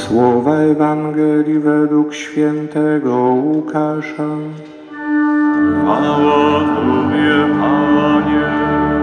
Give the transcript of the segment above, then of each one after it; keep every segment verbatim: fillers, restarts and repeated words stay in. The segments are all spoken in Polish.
Słowa Ewangelii według świętego Łukasza. Chwała Tobie, Panie.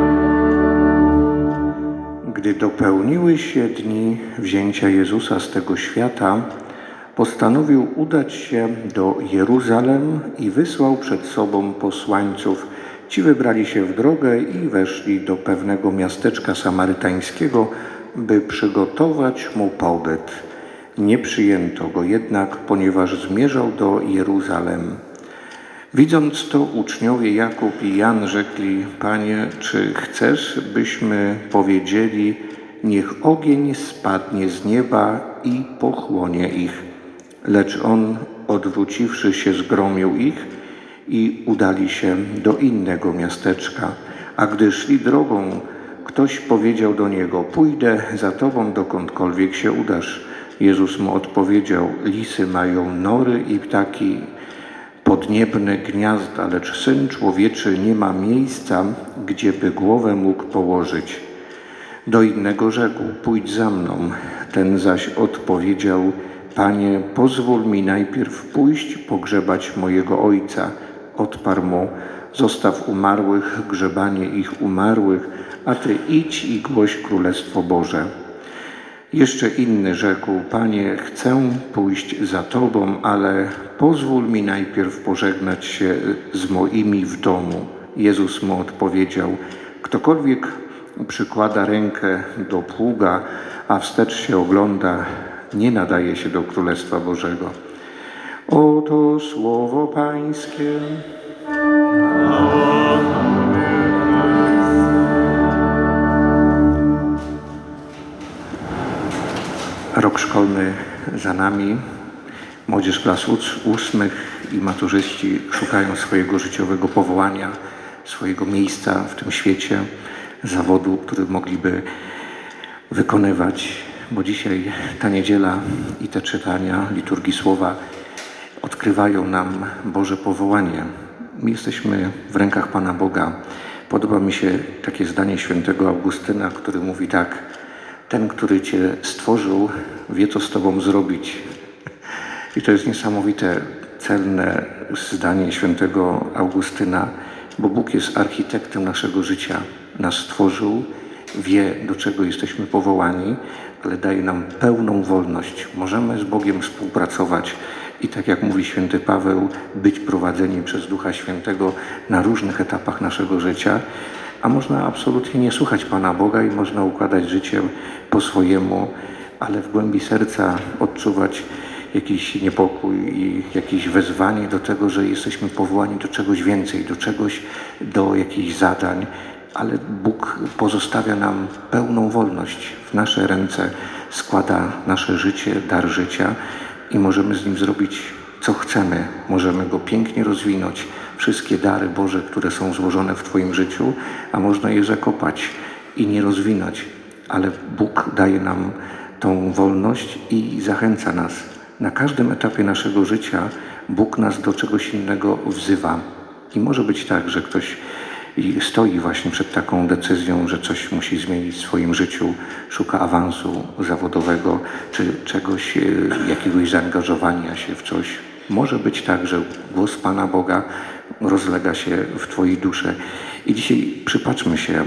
Gdy dopełniły się dni wzięcia Jezusa z tego świata, postanowił udać się do Jeruzalem i wysłał przed sobą posłańców. Ci wybrali się w drogę i weszli do pewnego miasteczka samarytańskiego, by przygotować mu pobyt. Nie przyjęto go jednak, ponieważ zmierzał do Jeruzalem. Widząc to, uczniowie Jakub i Jan rzekli: Panie, czy chcesz, byśmy powiedzieli, niech ogień spadnie z nieba i pochłonie ich? Lecz on, odwróciwszy się, zgromił ich i udali się do innego miasteczka. A gdy szli drogą, ktoś powiedział do niego: pójdę za tobą, dokądkolwiek się udasz. Jezus mu odpowiedział: lisy mają nory i ptaki podniebne gniazda, lecz Syn Człowieczy nie ma miejsca, gdzieby głowę mógł położyć. Do innego rzekł: pójdź za mną. Ten zaś odpowiedział: Panie, pozwól mi najpierw pójść pogrzebać mojego ojca. Odparł mu: zostaw umarłych grzebanie ich umarłych, a ty idź i głoś Królestwo Boże. Jeszcze inny rzekł: Panie, chcę pójść za Tobą, ale pozwól mi najpierw pożegnać się z moimi w domu. Jezus mu odpowiedział: ktokolwiek przykłada rękę do pługa, a wstecz się ogląda, nie nadaje się do Królestwa Bożego. Oto słowo Pańskie. Rok szkolny za nami. Młodzież klas ósmych i maturzyści szukają swojego życiowego powołania, swojego miejsca w tym świecie, zawodu, który mogliby wykonywać, bo dzisiaj ta niedziela i te czytania liturgii słowa odkrywają nam Boże powołanie. My jesteśmy w rękach Pana Boga. Podoba mi się takie zdanie świętego Augustyna, który mówi tak: ten, który Cię stworzył, wie, co z Tobą zrobić. I to jest niesamowite, celne zdanie świętego Augustyna, bo Bóg jest architektem naszego życia. Nas stworzył, wie, do czego jesteśmy powołani, ale daje nam pełną wolność. Możemy z Bogiem współpracować i, tak jak mówi święty Paweł, być prowadzeni przez Ducha Świętego na różnych etapach naszego życia. A można absolutnie nie słuchać Pana Boga i można układać życie po swojemu, ale w głębi serca odczuwać jakiś niepokój i jakieś wezwanie do tego, że jesteśmy powołani do czegoś więcej, do czegoś, do jakichś zadań, ale Bóg pozostawia nam pełną wolność. W nasze ręce składa nasze życie, dar życia i możemy z nim zrobić, co chcemy. Możemy go pięknie rozwinąć. Wszystkie dary Boże, które są złożone w Twoim życiu, a można je zakopać i nie rozwinąć, ale Bóg daje nam tą wolność i zachęca nas. Na każdym etapie naszego życia Bóg nas do czegoś innego wzywa. I może być tak, że ktoś stoi właśnie przed taką decyzją, że coś musi zmienić w swoim życiu, szuka awansu zawodowego, czy czegoś, jakiegoś zaangażowania się w coś. Może być tak, że głos Pana Boga rozlega się w Twojej duszy. I dzisiaj przypatrzmy się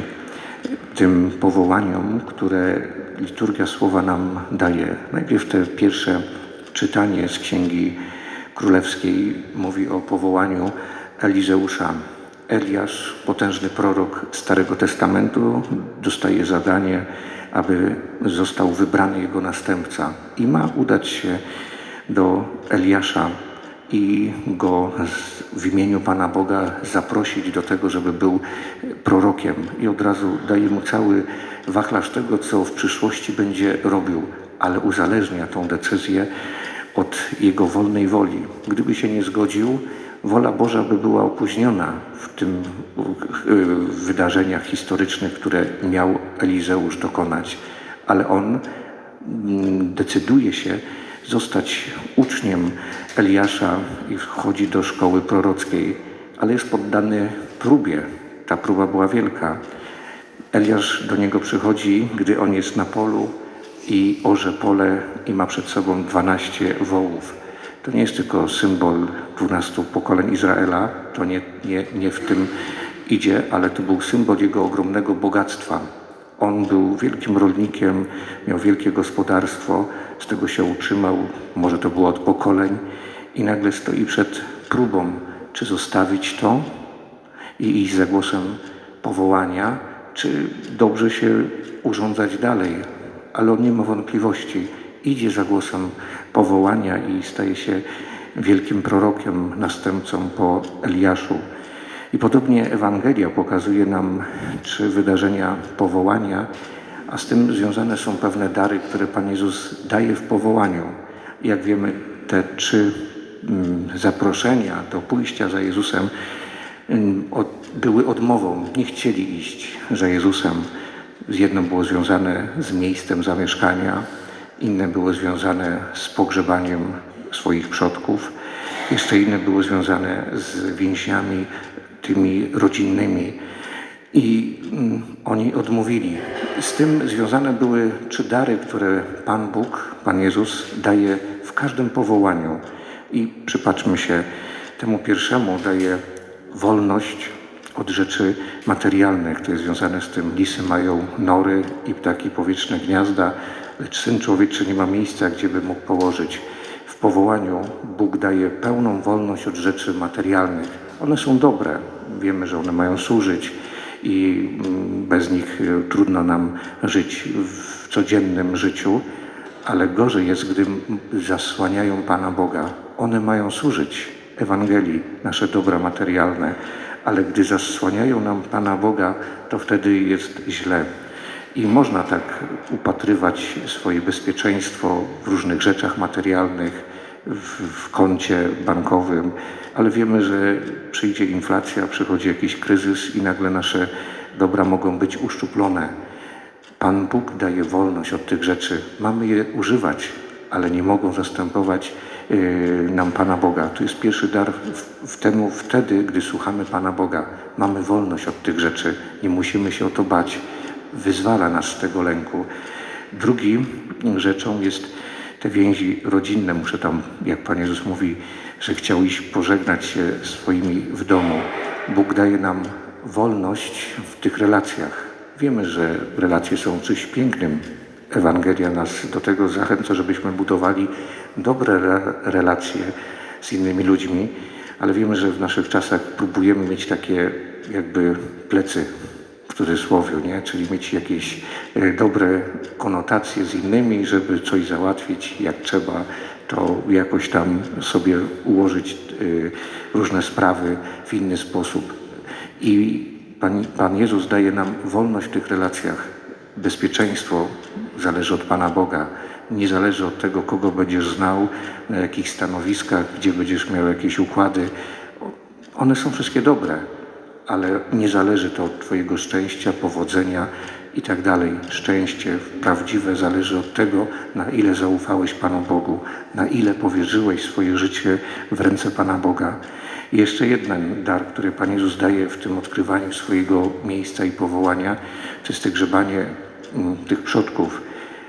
tym powołaniom, które liturgia słowa nam daje. Najpierw te pierwsze czytanie z Księgi Królewskiej mówi o powołaniu Elizeusza. Eliasz, potężny prorok Starego Testamentu, dostaje zadanie, aby został wybrany jego następca i ma udać się do Eliasza i go w imieniu Pana Boga zaprosić do tego, żeby był prorokiem. I od razu daje mu cały wachlarz tego, co w przyszłości będzie robił, ale uzależnia tą decyzję od jego wolnej woli. Gdyby się nie zgodził, wola Boża by była opóźniona w tym wydarzeniach historycznych, które miał Elizeusz dokonać. Ale on decyduje się zostać uczniem Eliasza i wchodzi do szkoły prorockiej, ale jest poddany próbie. Ta próba była wielka. Eliasz do niego przychodzi, gdy on jest na polu, i orze pole i ma przed sobą dwanaście wołów. To nie jest tylko symbol dwunastu pokoleń Izraela, to nie, nie, nie w tym idzie, ale to był symbol jego ogromnego bogactwa. On był wielkim rolnikiem, miał wielkie gospodarstwo, z tego się utrzymał, może to było od pokoleń i nagle stoi przed próbą, czy zostawić to i iść za głosem powołania, czy dobrze się urządzać dalej. Ale on nie ma wątpliwości. Idzie za głosem powołania i staje się wielkim prorokiem, następcą po Eliaszu. I podobnie Ewangelia pokazuje nam trzy wydarzenia powołania, a z tym związane są pewne dary, które Pan Jezus daje w powołaniu. I jak wiemy, te trzy mm, zaproszenia do pójścia za Jezusem mm, od, były odmową. Nie chcieli iść za Jezusem. Jedno było związane z miejscem zamieszkania, inne było związane z pogrzebaniem swoich przodków, jeszcze inne było związane z więźniami tymi rodzinnymi i mm, oni odmówili. Z tym związane były trzy dary, które Pan Bóg, Pan Jezus daje w każdym powołaniu. I przypatrzmy się temu pierwszemu, daje wolność od rzeczy materialnych. To jest związane z tym, lisy mają nory i ptaki powietrzne gniazda, lecz Syn Człowieczy nie ma miejsca, gdzie by mógł położyć. W powołaniu Bóg daje pełną wolność od rzeczy materialnych. One są dobre, wiemy, że one mają służyć i bez nich trudno nam żyć w codziennym życiu, ale gorzej jest, gdy zasłaniają Pana Boga. One mają służyć Ewangelii, nasze dobra materialne, ale gdy zasłaniają nam Pana Boga, to wtedy jest źle. I można tak upatrywać swoje bezpieczeństwo w różnych rzeczach materialnych, w, w koncie bankowym, ale wiemy, że przyjdzie inflacja, przychodzi jakiś kryzys i nagle nasze dobra mogą być uszczuplone. Pan Bóg daje wolność od tych rzeczy. Mamy je używać, ale nie mogą zastępować yy, nam Pana Boga. To jest pierwszy dar w, w temu, wtedy, gdy słuchamy Pana Boga. Mamy wolność od tych rzeczy. Nie musimy się o to bać. Wyzwala nas z tego lęku. Drugim rzeczą jest te więzi rodzinne. Muszę tam, jak Pan Jezus mówi, że chciał iść pożegnać się swoimi w domu. Bóg daje nam wolność w tych relacjach. Wiemy, że relacje są czymś pięknym. Ewangelia nas do tego zachęca, żebyśmy budowali dobre re- relacje z innymi ludźmi, ale wiemy, że w naszych czasach próbujemy mieć takie jakby plecy, w cudzysłowie, nie? Czyli mieć jakieś e, dobre konotacje z innymi, żeby coś załatwić jak trzeba, to jakoś tam sobie ułożyć e, różne sprawy w inny sposób. I Pan, Pan Jezus daje nam wolność w tych relacjach. Bezpieczeństwo zależy od Pana Boga. Nie zależy od tego, kogo będziesz znał, na jakich stanowiskach, gdzie będziesz miał jakieś układy. One są wszystkie dobre, ale nie zależy to od Twojego szczęścia, powodzenia i tak dalej. Szczęście prawdziwe zależy od tego, na ile zaufałeś Panu Bogu, na ile powierzyłeś swoje życie w ręce Pana Boga. I jeszcze jeden dar, który Pan Jezus daje w tym odkrywaniu swojego miejsca i powołania, to jest to grzebanie m, tych przodków.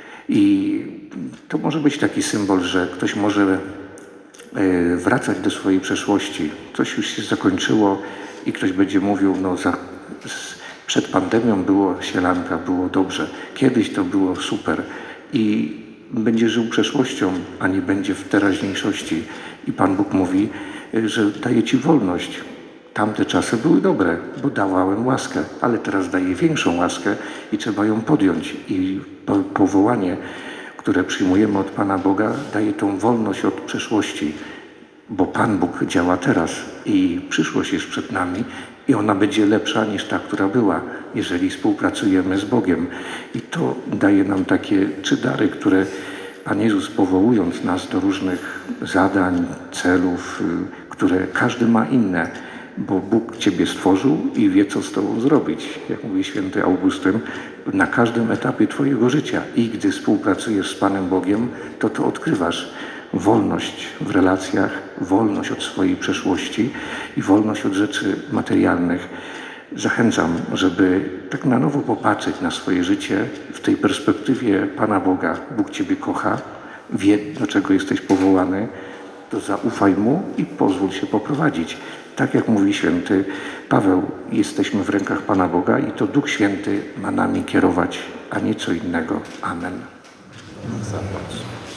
I to może być taki symbol, że ktoś może e, wracać do swojej przeszłości. Coś już się zakończyło i ktoś będzie mówił, no za, z, przed pandemią było sielanka, było dobrze, kiedyś to było super i będzie żył przeszłością, a nie będzie w teraźniejszości. I Pan Bóg mówi, że daje Ci wolność. Tamte czasy były dobre, bo dawałem łaskę, ale teraz daję większą łaskę i trzeba ją podjąć. I po, powołanie, które przyjmujemy od Pana Boga, daje tą wolność od przeszłości, bo Pan Bóg działa teraz i przyszłość jest przed nami i ona będzie lepsza niż ta, która była, jeżeli współpracujemy z Bogiem. I to daje nam takie trzy dary, które Pan Jezus, powołując nas do różnych zadań, celów, które każdy ma inne, bo Bóg Ciebie stworzył i wie, co z Tobą zrobić. Jak mówi święty Augustyn, na każdym etapie Twojego życia. I gdy współpracujesz z Panem Bogiem, to to odkrywasz wolność w relacjach, wolność od swojej przeszłości i wolność od rzeczy materialnych. Zachęcam, żeby tak na nowo popatrzeć na swoje życie w tej perspektywie Pana Boga. Bóg Ciebie kocha, wie, do czego jesteś powołany, to zaufaj Mu i pozwól się poprowadzić. Tak jak mówi święty Paweł, jesteśmy w rękach Pana Boga i to Duch Święty ma nami kierować, a nie co innego. Amen. Zapłać.